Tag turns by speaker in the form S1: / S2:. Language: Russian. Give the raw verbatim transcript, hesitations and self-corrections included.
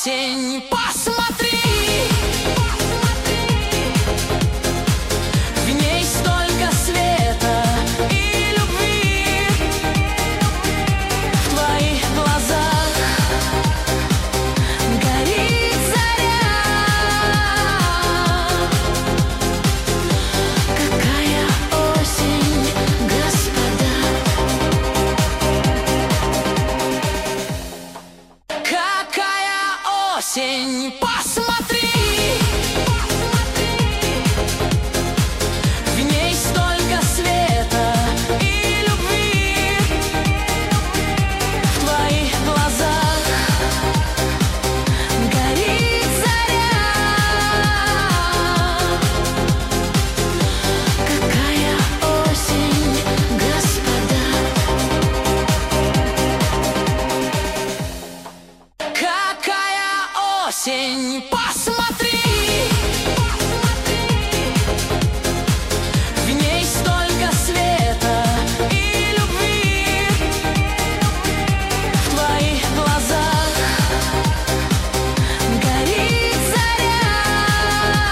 S1: осень, посмотри, в ней столько света и любви, в твоих глазах горит заря. Какая осень, господа, какая осень, посмотри, в ней столько света и любви, в твоих глазах горит заря. Какая осень, господа, какая осень, посмотри.